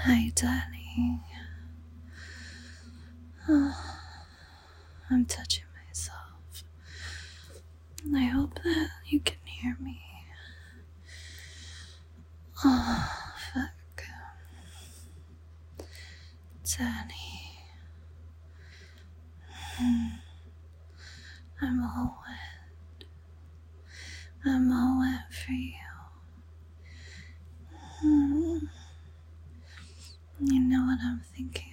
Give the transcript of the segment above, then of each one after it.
Hi, Danny. I'm touching myself. I hope that you can hear me. Oh, fuck. Danny. I'm all wet. I'm all wet for you. You know what I'm thinking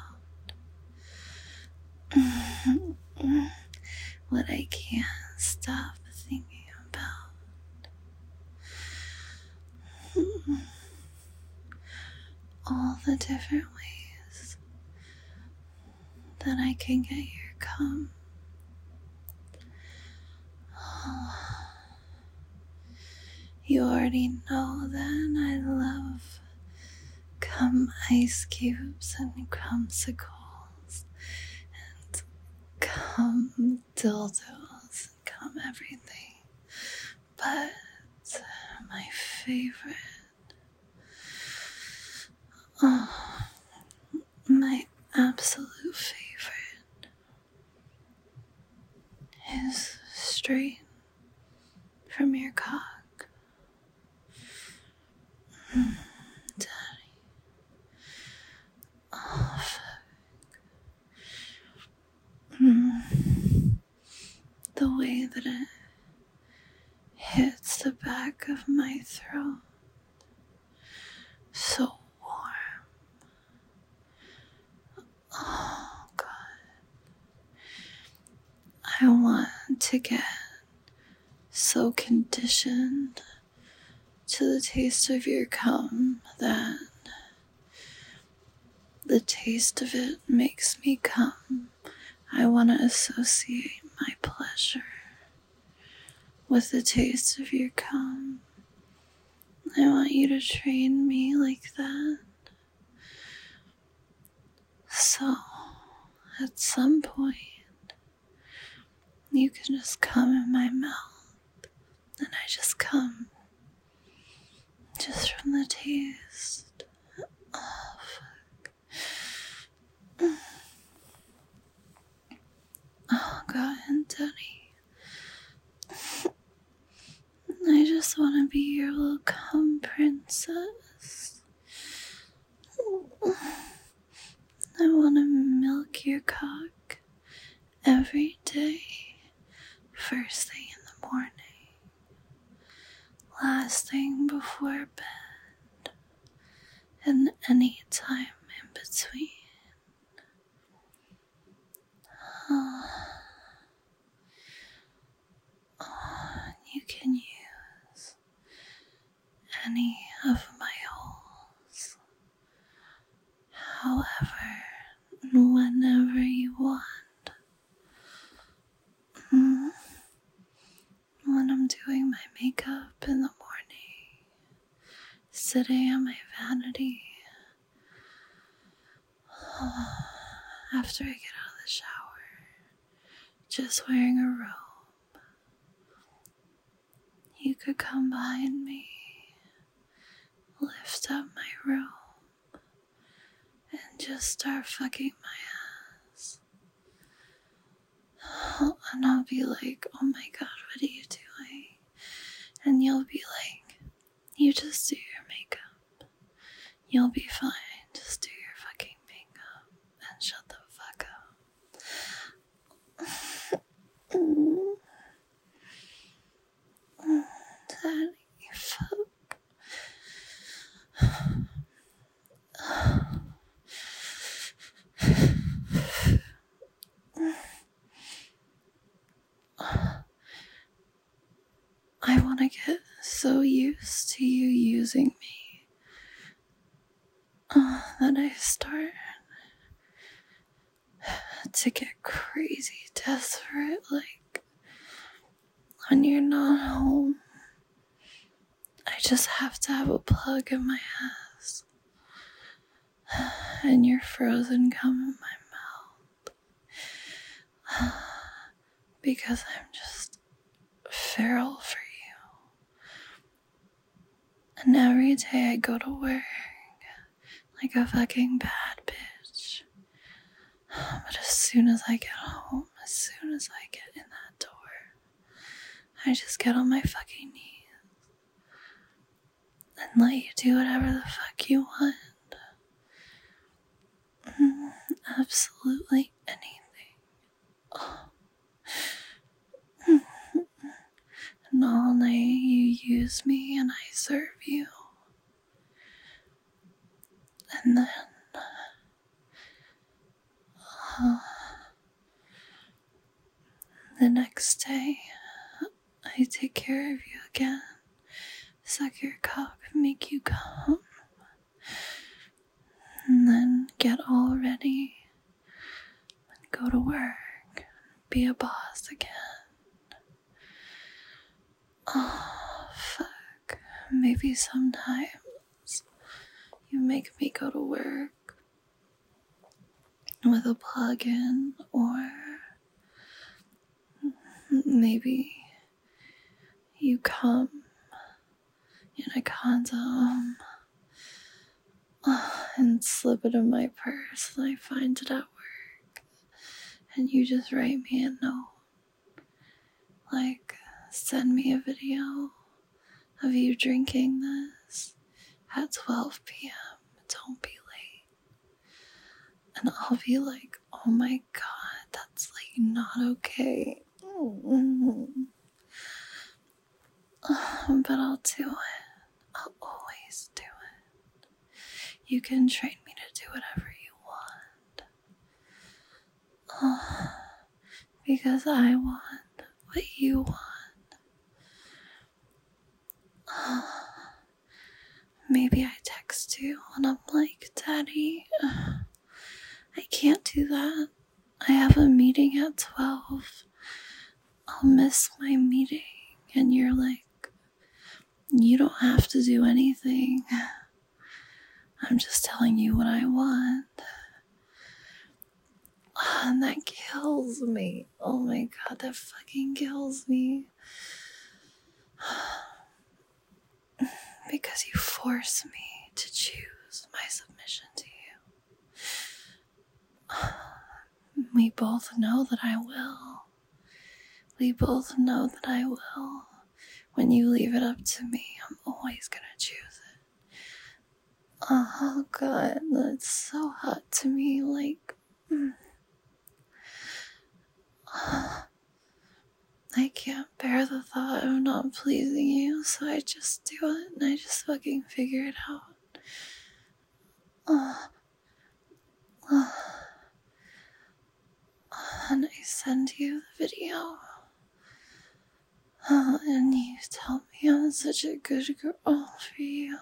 about. What I can't stop thinking about. All the different ways that I can get your cum. You already know that I love cum ice cubes and cumsicles and cum dildos and cum everything. But my favorite, my absolute favorite is straight from your cock. Daddy. Oh, fuck. The way that it hits the back of my throat. So warm. Oh, God. I want to get so conditioned to the taste of your cum that the taste of it makes me cum. I want to associate my pleasure with the taste of your cum. I want you to train me like that. So, at some point, you can just come in my mouth, and I just come. Just from the taste. Oh, fuck. Oh, God, and Danny. I just want to be your little cum princess. I want to milk your cock every day. First thing in the morning. Last thing before bed. And any time in between. You can use any of my holes. However and whenever you want. When I'm doing my makeup in the morning, sitting on my vanity, after I get out of the shower, just wearing a robe, you could come behind me, lift up my robe, and just start fucking my ass. And I'll be like, oh my God, what are you doing? And you'll be like, you just do your makeup. You'll be fine. Just do your fucking makeup and shut the fuck up. Daddy, fuck. I want to get so used to you using me that I start to get crazy desperate, like when you're not home. I just have to have a plug in my ass and you're frozen cum in my mouth because I'm just feral for you. And every day I go to work, like a fucking bad bitch. But as soon as I get home, as soon as I get in that door, I just get on my fucking knees and let you do whatever the fuck you want. Absolutely anything. And all night you use me and I serve you. And then the next day, I take care of you again, suck your cock, make you come, and then get all ready and go to work, be a boss again. Oh, fuck. Maybe sometimes you make me go to work with a plug-in, or maybe you come in a condom and slip it in my purse and I find it at work and you just write me a note, like send me a video of you drinking this at 12 p.m. Don't be late. And I'll be like, oh my god, that's like not okay. But I'll do it. I'll always do it. You can train me to do whatever you want. Because I want what you want. Maybe I text you and I'm like, Daddy, I can't do that. I have a meeting at 12. I'll miss my meeting. And you're like, you don't have to do anything. I'm just telling you what I want. And that kills me. Oh my god, that fucking kills me. Because you force me to choose my submission to you. We both know that I will. We both know that I will. When you leave it up to me, I'm always gonna choose it. Oh god, that's so hot to me, like... I can't bear the thought of not pleasing you, so I just do it and I just fucking figure it out. And I send you the video. And you tell me I'm such a good girl for you.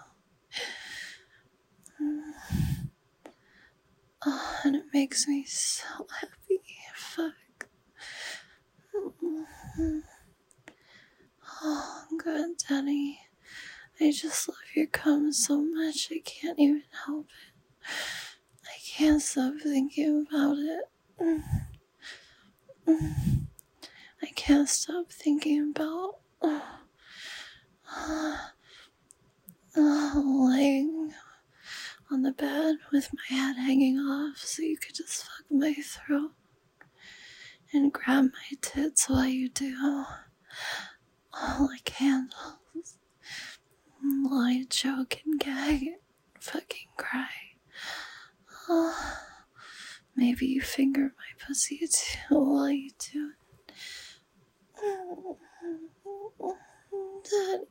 And it makes me so happy. Fuck. Oh, good, Daddy. I just love your cum so much I can't even help it. I can't stop thinking about it. I can't stop thinking about laying on the bed with my head hanging off so you could just fuck my throat and grab my tits while you do. Like candles. Lie, joke, and gag and fucking cry. Maybe you finger my pussy too while you do it. Daddy.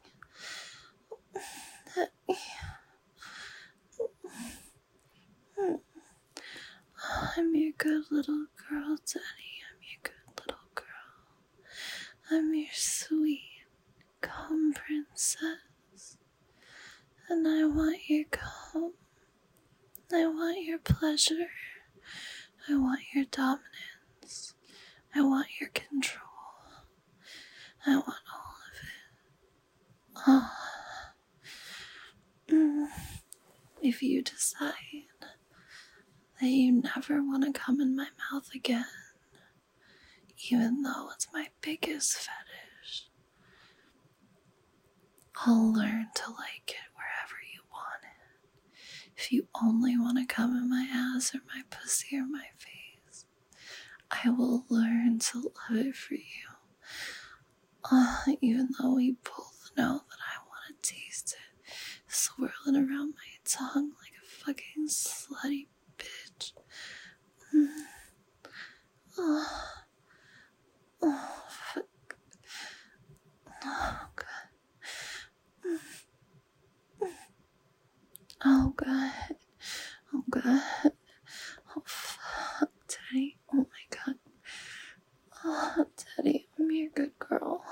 I'm your good little girl, Daddy. I'm your good little girl. I'm your sweet, calm princess. And I want your calm. I want your pleasure. I want your dominance. I want your control. I want all of it. If you decide that you never want to come in my mouth again, even though it's my biggest fetish, I'll learn to like it wherever you want it. If you only want to come in my ass or my pussy or my face, I will learn to love it for you. Even though we both know that I want to taste it, swirling around my tongue like a fucking slutty bitch. Oh, fuck. Oh, God. Oh, God. Oh, God. Oh, fuck, Daddy. Oh, my God. Oh, Daddy, I'm your good girl.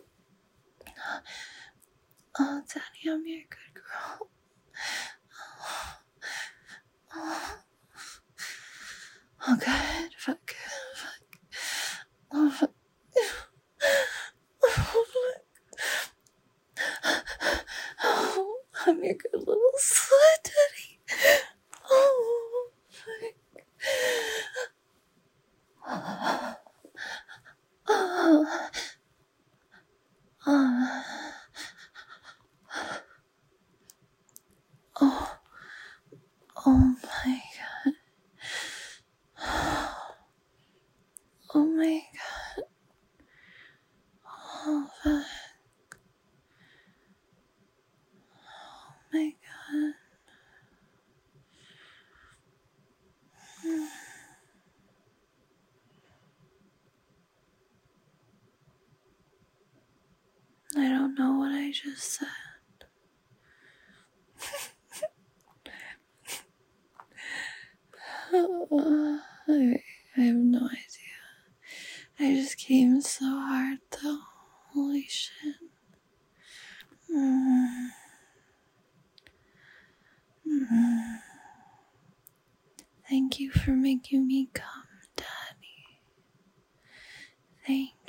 Oh, Daddy, I'm your good girl. Oh, God. Fuck. Oh, fuck. Oh, I'm your good little slut, Daddy. Oh, fuck. Oh, oh, oh my God. Oh my God. Oh, fuck. Oh my God. I don't know what I just said. I have no idea. I just came so hard though. Holy shit. Thank you for making me come, Daddy. Thank